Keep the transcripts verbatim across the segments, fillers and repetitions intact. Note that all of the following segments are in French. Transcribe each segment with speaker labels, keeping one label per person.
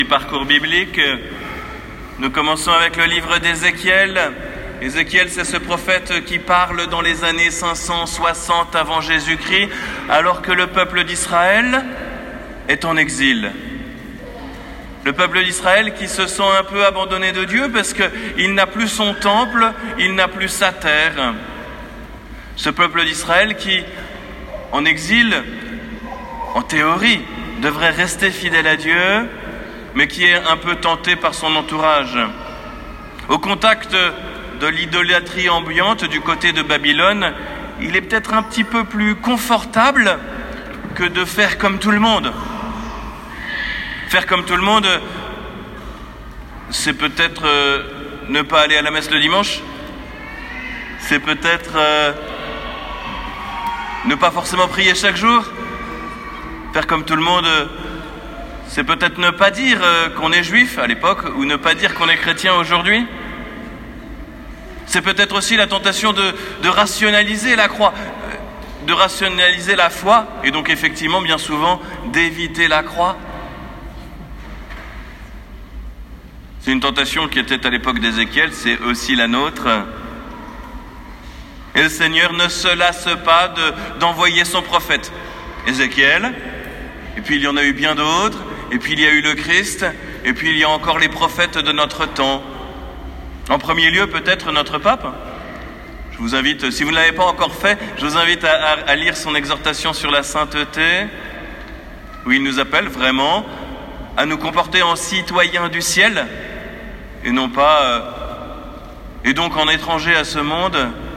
Speaker 1: Parcours biblique. Nous commençons avec le livre d'Ézéchiel. Ézéchiel, c'est ce prophète qui parle dans les années cinq cent soixante avant Jésus-Christ, alors que le peuple d'Israël est en exil. Le peuple d'Israël qui se sent un peu abandonné de Dieu parce qu'il n'a plus son temple, il n'a plus sa terre. Ce peuple d'Israël qui, en exil, en théorie, devrait rester fidèle à Dieu, mais qui est un peu tenté par son entourage. Au contact de l'idolâtrie ambiante du côté de Babylone, il est peut-être un petit peu plus confortable que de faire comme tout le monde. Faire comme tout le monde, c'est peut-être euh, ne pas aller à la messe le dimanche, c'est peut-être euh, ne pas forcément prier chaque jour. Faire comme tout le monde, c'est peut-être ne pas dire qu'on est juif à l'époque ou ne pas dire qu'on est chrétien aujourd'hui. C'est peut-être aussi la tentation de, de rationaliser la croix, de rationaliser la foi et donc effectivement bien souvent d'éviter la croix. C'est une tentation qui était à l'époque d'Ézéchiel, c'est aussi la nôtre. Et le Seigneur ne se lasse pas de, d'envoyer son prophète. Ézéchiel, et puis il y en a eu bien d'autres. Et puis il y a eu le Christ, et puis il y a encore les prophètes de notre temps. En premier lieu, peut-être notre pape. Je vous invite, si vous ne l'avez pas encore fait, je vous invite à, à, à lire son exhortation sur la sainteté, où il nous appelle vraiment à nous comporter en citoyens du ciel, et non pas, euh, et donc en étrangers à ce monde.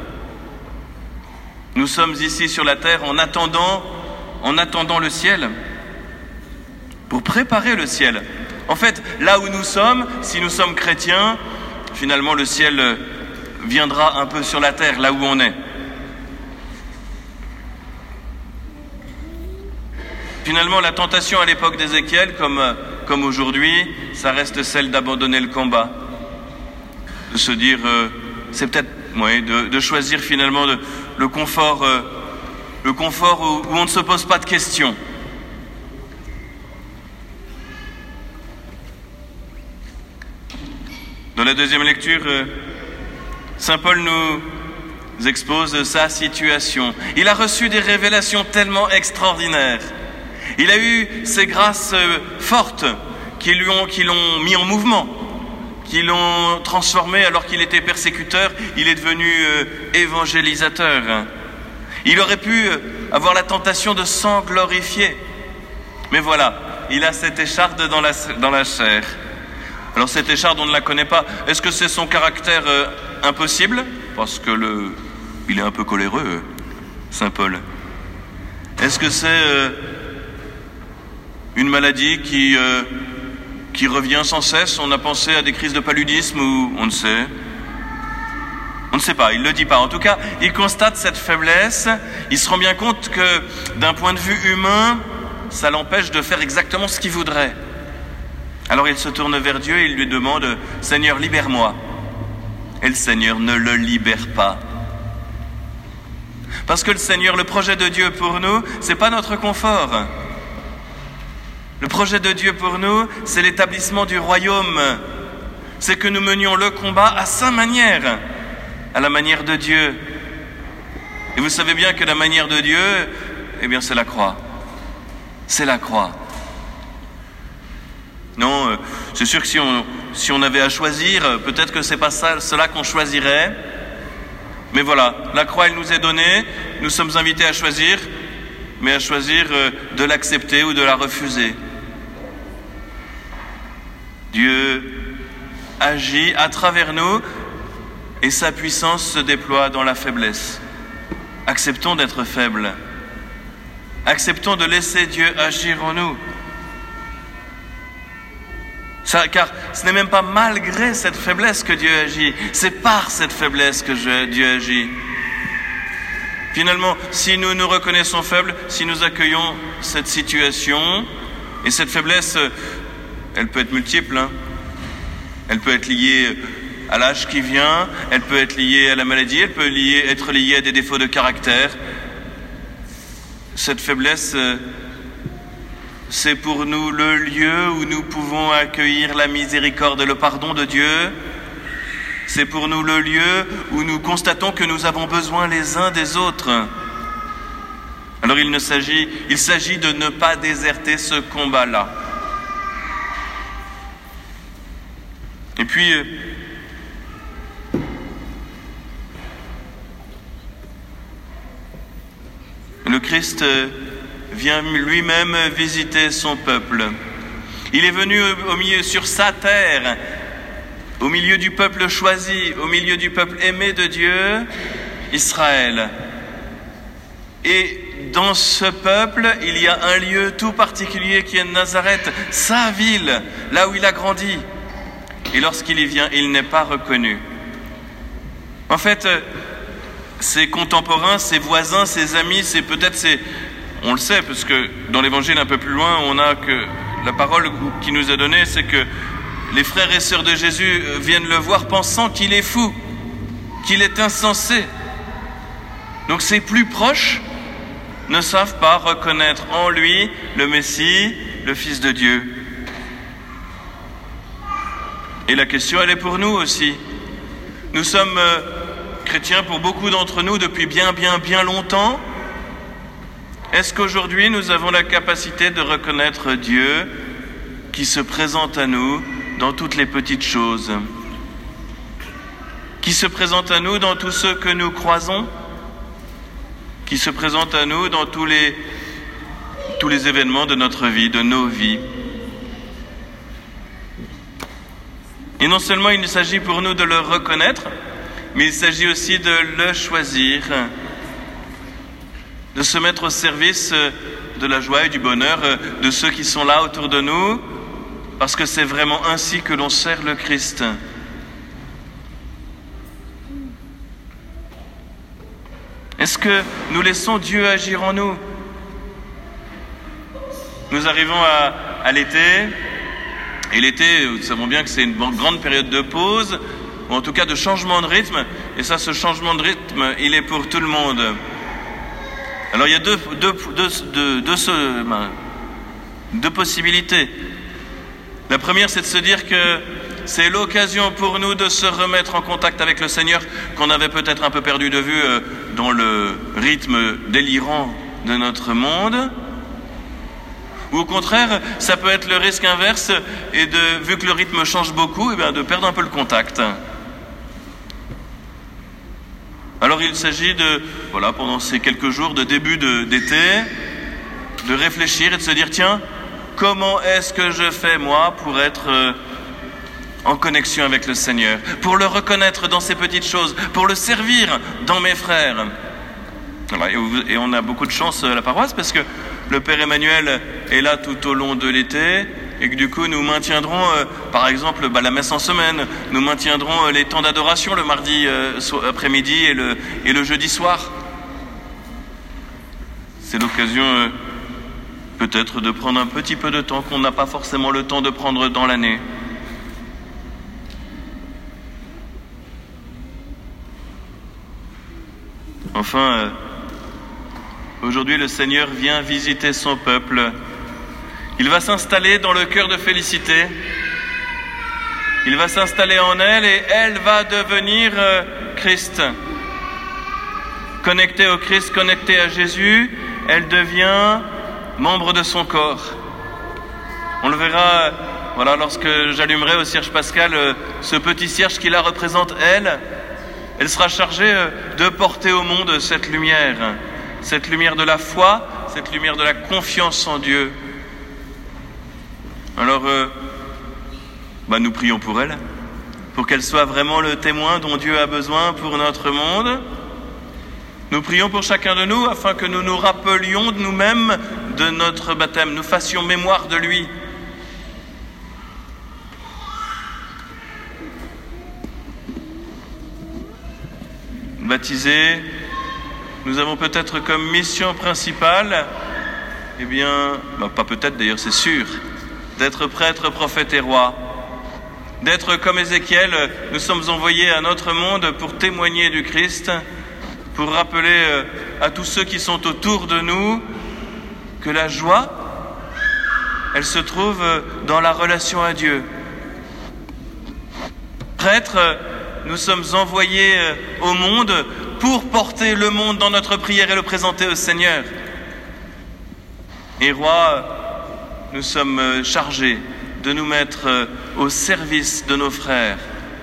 Speaker 1: Nous sommes ici sur la terre en attendant, en attendant le ciel. Pour préparer le ciel. En fait, là où nous sommes, si nous sommes chrétiens, finalement le ciel viendra un peu sur la terre, là où on est. Finalement, la tentation à l'époque d'Ézéchiel, comme, comme aujourd'hui, ça reste celle d'abandonner le combat. De se dire, euh, c'est peut-être, ouais, de, de choisir finalement de, le confort, euh, le confort où, où on ne se pose pas de questions. Dans la deuxième lecture, Saint Paul nous expose sa situation. Il a reçu des révélations tellement extraordinaires. Il a eu ces grâces fortes qui lui ont, qui l'ont mis en mouvement, qui l'ont transformé alors qu'il était persécuteur. Il est devenu évangélisateur. Il aurait pu avoir la tentation de s'en glorifier. Mais voilà, il a cette écharde dans la, dans la chair. Alors cette écharde, on ne la connaît pas. Est-ce que c'est son caractère euh, impossible ? Parce que le, il est un peu coléreux, euh, Saint Paul. Est-ce que c'est euh, une maladie qui, euh, qui revient sans cesse ? On a pensé à des crises de paludisme ou on ne sait. On ne sait pas, il ne le dit pas. En tout cas, il constate cette faiblesse. Il se rend bien compte que d'un point de vue humain, ça l'empêche de faire exactement ce qu'il voudrait. Alors il se tourne vers Dieu et il lui demande « Seigneur, libère-moi ». Et le Seigneur ne le libère pas. Parce que le Seigneur, le projet de Dieu pour nous, c'est pas notre confort. Le projet de Dieu pour nous, c'est l'établissement du royaume. C'est que nous menions le combat à sa manière, à la manière de Dieu. Et vous savez bien que la manière de Dieu, eh bien c'est la croix. C'est la croix. Non, euh, c'est sûr que si on, si on avait à choisir, peut-être que c'est pas ça, cela qu'on choisirait. Mais voilà, la croix, elle nous est donnée, nous sommes invités à choisir, mais à choisir euh, de l'accepter ou de la refuser. Dieu agit à travers nous et sa puissance se déploie dans la faiblesse. Acceptons d'être faibles. Acceptons de laisser Dieu agir en nous. Ça, car ce n'est même pas malgré cette faiblesse que Dieu agit, c'est par cette faiblesse que je, Dieu agit. Finalement, si nous nous reconnaissons faibles, si nous accueillons cette situation, et cette faiblesse, elle peut être multiple, hein. Elle peut être liée à l'âge qui vient, elle peut être liée à la maladie, elle peut liée, être liée à des défauts de caractère. Cette faiblesse, c'est pour nous le lieu où nous pouvons accueillir la miséricorde et le pardon de Dieu. C'est pour nous le lieu où nous constatons que nous avons besoin les uns des autres. Alors il ne s'agit, il s'agit de ne pas déserter ce combat-là. Et puis, le Christ vient lui-même visiter son peuple. Il est venu au milieu, sur sa terre, au milieu du peuple choisi, au milieu du peuple aimé de Dieu, Israël. Et dans ce peuple, il y a un lieu tout particulier qui est Nazareth, sa ville, là où il a grandi. Et lorsqu'il y vient, il n'est pas reconnu. En fait, ses contemporains, ses voisins, ses amis, c'est peut-être ses... On le sait, parce que dans l'évangile un peu plus loin, on a que la parole qui nous est donnée, c'est que les frères et sœurs de Jésus viennent le voir pensant qu'il est fou, qu'il est insensé. Donc ses plus proches ne savent pas reconnaître en lui le Messie, le Fils de Dieu. Et la question, elle est pour nous aussi. Nous sommes euh, chrétiens pour beaucoup d'entre nous depuis bien, bien, bien longtemps. Est-ce qu'aujourd'hui nous avons la capacité de reconnaître Dieu qui se présente à nous dans toutes les petites choses, qui se présente à nous dans tout ce que nous croisons, qui se présente à nous dans tous les, tous les événements de notre vie, de nos vies. Et non seulement il s'agit pour nous de le reconnaître, mais il s'agit aussi de le choisir, de se mettre au service de la joie et du bonheur de ceux qui sont là autour de nous, parce que c'est vraiment ainsi que l'on sert le Christ. Est-ce que nous laissons Dieu agir en nous? Nous arrivons à, à l'été, et l'été, nous savons bien que c'est une grande période de pause, ou en tout cas de changement de rythme, et ça, ce changement de rythme, il est pour tout le monde. Alors il y a deux, deux, deux, deux, deux, ben, deux possibilités. La première, c'est de se dire que c'est l'occasion pour nous de se remettre en contact avec le Seigneur qu'on avait peut-être un peu perdu de vue euh, dans le rythme délirant de notre monde. Ou au contraire, ça peut être le risque inverse, et de, vu que le rythme change beaucoup, eh bien, de perdre un peu le contact. Alors il s'agit de, voilà, pendant ces quelques jours de début de, d'été, de réfléchir et de se dire, tiens, comment est-ce que je fais moi pour être euh, en connexion avec le Seigneur, pour le reconnaître dans ces petites choses, pour le servir dans mes frères. Voilà, et, et on a beaucoup de chance à la paroisse parce que le Père Emmanuel est là tout au long de l'été, et que du coup nous maintiendrons euh, par exemple bah, la messe en semaine, nous maintiendrons euh, les temps d'adoration le mardi euh, so- après-midi et le, et le jeudi soir. C'est l'occasion euh, peut-être de prendre un petit peu de temps qu'on n'a pas forcément le temps de prendre dans l'année. Enfin, euh, aujourd'hui le Seigneur vient visiter son peuple. Il va s'installer dans le cœur de Félicité. Il va s'installer en elle et elle va devenir euh, Christ. Connectée au Christ, connectée à Jésus, elle devient membre de son corps. On le verra, voilà, lorsque j'allumerai au cierge pascal euh, ce petit cierge qui la représente elle. Elle sera chargée euh, de porter au monde cette lumière, cette lumière de la foi, cette lumière de la confiance en Dieu. Alors, euh, bah nous prions pour elle, pour qu'elle soit vraiment le témoin dont Dieu a besoin pour notre monde. Nous prions pour chacun de nous afin que nous nous rappelions de nous-mêmes de notre baptême, nous fassions mémoire de lui. Baptisés, nous avons peut-être comme mission principale, eh bien, bah pas peut-être d'ailleurs, c'est sûr, d'être prêtre, prophète et roi. D'être comme Ézéchiel, nous sommes envoyés à notre monde pour témoigner du Christ, pour rappeler à tous ceux qui sont autour de nous que la joie, elle se trouve dans la relation à Dieu. Prêtres, nous sommes envoyés au monde pour porter le monde dans notre prière et le présenter au Seigneur. Et rois, nous sommes chargés de nous mettre au service de nos frères.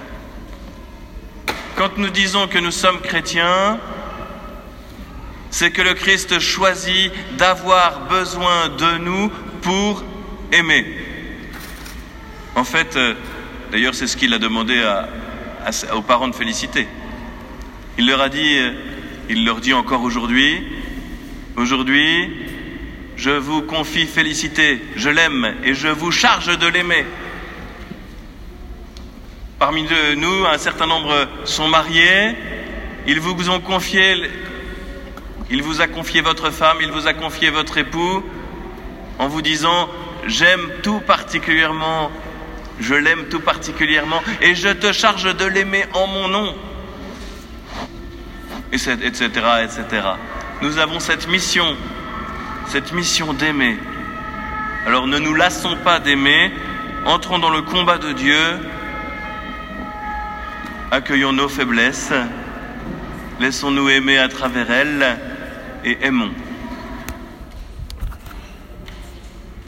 Speaker 1: Quand nous disons que nous sommes chrétiens, c'est que le Christ choisit d'avoir besoin de nous pour aimer. En fait, d'ailleurs, c'est ce qu'il a demandé à, à, aux parents de Félicité. Il leur a dit, il leur dit encore aujourd'hui, aujourd'hui, je vous confie Félicité, je l'aime et je vous charge de l'aimer. Parmi nous, un certain nombre sont mariés, ils vous ont confié, il vous a confié votre femme, il vous a confié votre époux, en vous disant, j'aime tout particulièrement, je l'aime tout particulièrement, et je te charge de l'aimer en mon nom, et cetera, et cetera. Nous avons cette mission, cette mission d'aimer. Alors ne nous lassons pas d'aimer, entrons dans le combat de Dieu, accueillons nos faiblesses, laissons-nous aimer à travers elles et aimons.